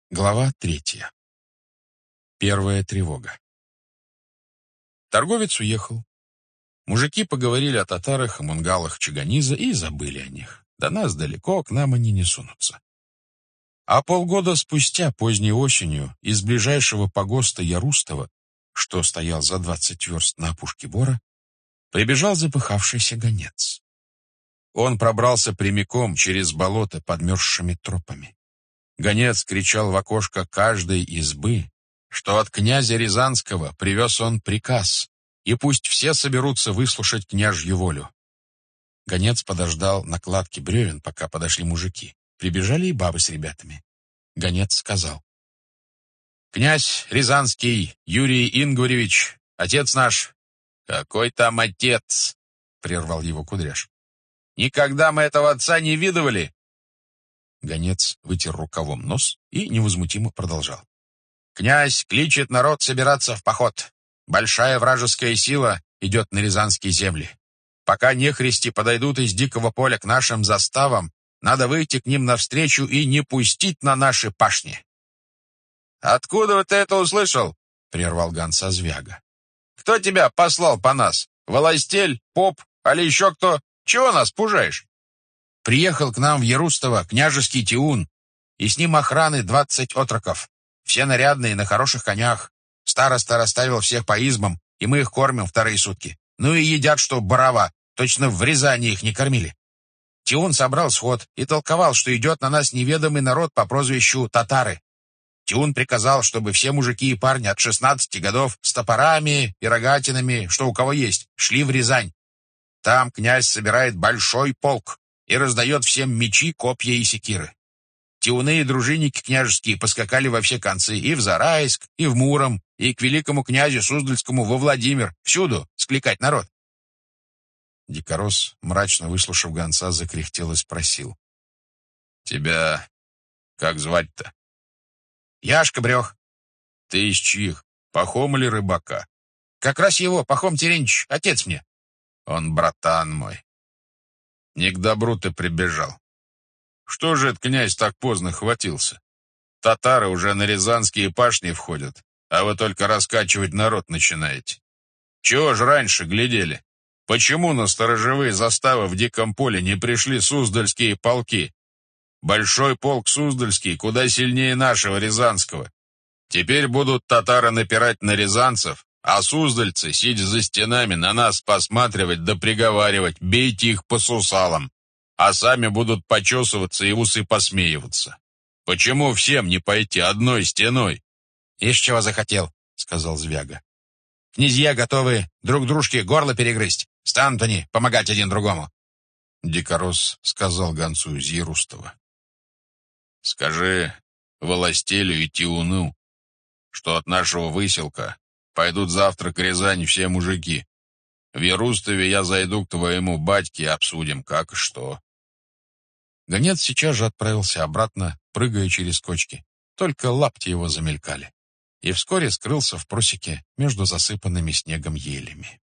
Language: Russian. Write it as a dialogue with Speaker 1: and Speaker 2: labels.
Speaker 1: Глава 3. Первая тревога. Торговец уехал. Мужики поговорили о татарах и мунгалах Чаганиза и забыли о них. До нас далеко, к нам они не сунутся. А полгода спустя, поздней осенью, из ближайшего погоста Ярустова, что стоял за 20 верст на опушке Бора, прибежал запыхавшийся гонец. Он пробрался прямиком через болото подмерзшими тропами. Гонец кричал в окошко каждой избы, что от князя Рязанского привез он приказ, и пусть все соберутся выслушать княжью волю. Гонец подождал на кладке бревен, пока подошли мужики. Прибежали и бабы с ребятами. Гонец сказал: «Князь Рязанский Юрий Ингваревич, отец наш». «Какой там отец?» — прервал его Кудряш. «Никогда мы этого отца не видывали». Гонец вытер рукавом нос и невозмутимо продолжал. «Князь кличет народ собираться в поход. Большая вражеская сила идет на рязанские земли. Пока нехристи подойдут из дикого поля к нашим заставам, надо выйти к ним навстречу и не пустить на наши пашни». «Откуда ты это услышал?» — прервал гонца Звяга. «Кто тебя послал по нас? Властель, поп, али еще кто? Чего нас пужаешь?» «Приехал к нам в Ярустово княжеский Тиун, и с ним охраны 20 отроков. Все нарядные, на хороших конях. Староста расставил всех по избам, и мы их кормим вторые сутки. Ну и едят, что барова, точно в Рязани их не кормили». Тиун собрал сход и толковал, что идет на нас неведомый народ по прозвищу татары. Тиун приказал, чтобы все мужики и парни от 16 годов с топорами и рогатинами, что у кого есть, шли в Рязань. Там князь собирает большой полк и раздает всем мечи, копья и секиры. Тиуны и дружинники княжеские поскакали во все концы, и в Зарайск, и в Муром, и к великому князю Суздальскому во Владимир, всюду скликать народ. Дикорос, мрачно выслушав гонца, закряхтел и спросил: «Тебя как звать-то?» «Яшка Брех». «Ты из чьих? Пахом или рыбака?» «Как раз его, Пахом Терентьевич, отец мне». «Он братан мой. Не к добру ты прибежал. Что же этот князь так поздно хватился? Татары уже на рязанские пашни входят, а вы только раскачивать народ начинаете. Чего ж раньше глядели? Почему на сторожевые заставы в диком поле не пришли суздальские полки? Большой полк суздальский куда сильнее нашего рязанского. Теперь будут татары напирать на рязанцев, а суздальцы, сидя за стенами, на нас посматривать да приговаривать: бейте их по сусалам, а сами будут почесываться и в усы посмеиваться. Почему всем не пойти одной стеной?» «Ишь, чего захотел», — сказал Звяга. «Князья готовы друг дружке горло перегрызть. Станут они помогать один другому». Дикорос сказал гонцу из Ярустова: «Скажи властелю и Тиуну, что от нашего выселка пойдут завтра к Рязани все мужики. В Ярустове я зайду к твоему батьке и обсудим, как и что». Гонец сейчас же отправился обратно, прыгая через кочки. Только лапти его замелькали. И вскоре скрылся в просеке между засыпанными снегом елями.